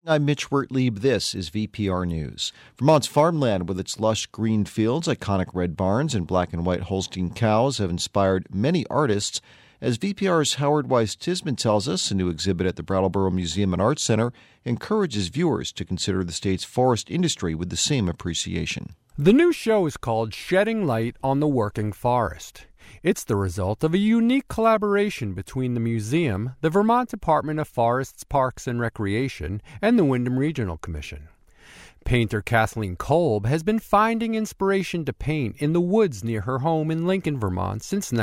I'm Mitch Wertlieb. This is VPR News. Vermont's farmland, with its lush green fields, iconic red barns, and black and white Holstein cows, have inspired many artists. As VPR's Howard Weiss-Tisman tells us, a new exhibit at the Brattleboro Museum and Arts Center encourages viewers to consider the state's forest industry with the same appreciation. The new show is called Shedding Light on the Working Forest. It's the result of a unique collaboration between the museum, the Vermont Department of Forests, Parks, and Recreation, and the Windham Regional Commission. Painter Kathleen Kolb has been finding inspiration to paint in the woods near her home in Lincoln, Vermont since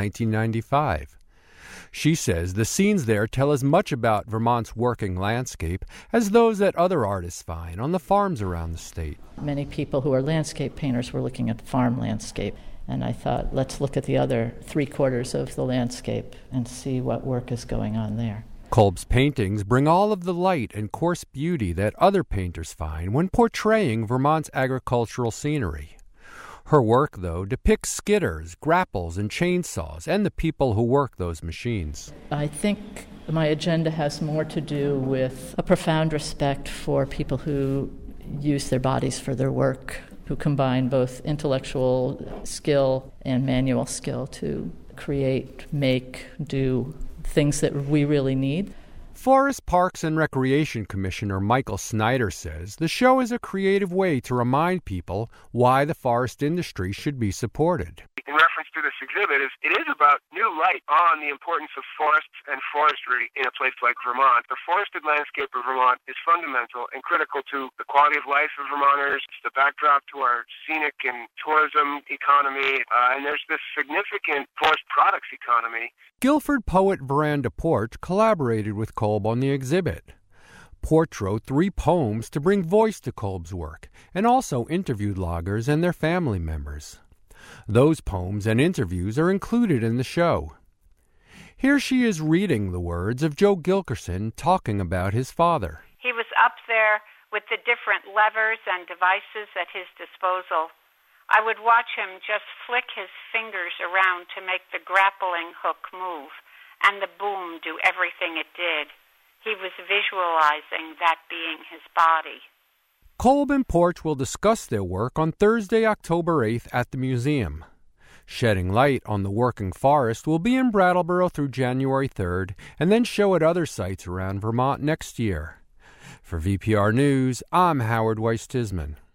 1995. She says the scenes there tell as much about Vermont's working landscape as those that other artists find on the farms around the state. Many people who are landscape painters were looking at farm landscape. And I thought, let's look at the other three-quarters of the landscape and see what work is going on there. Kolb's paintings bring all of the light and coarse beauty that other painters find when portraying Vermont's agricultural scenery. Her work, though, depicts skidders, grapples, and chainsaws, and the people who work those machines. I think my agenda has more to do with a profound respect for people who use their bodies for their work, who combine both intellectual skill and manual skill to create, make, do things that we really need. Forest Parks and Recreation Commissioner Michael Snyder says the show is a creative way to remind people why the forest industry should be supported. In reference to this exhibit, it is about new light on the importance of forests and forestry in a place like Vermont. The forested landscape of Vermont is fundamental and critical to the quality of life of Vermonters. It's the backdrop to our scenic and tourism economy, and there's this significant forest products economy. Guilford poet Veranda Porch collaborated with Kolb on the exhibit. Porch wrote 3 poems to bring voice to Kolb's work, and also interviewed loggers and their family members. Those poems and interviews are included in the show. Here she is reading the words of Joe Gilkerson talking about his father. He was up there with the different levers and devices at his disposal. I would watch him just flick his fingers around to make the grappling hook move, and the boom do everything it did. He was visualizing that being his body. Kolb and Porch will discuss their work on Thursday, October 8th at the museum. Shedding Light on the Working Forest will be in Brattleboro through January 3rd and then show at other sites around Vermont next year. For VPR News, I'm Howard Weiss-Tisman.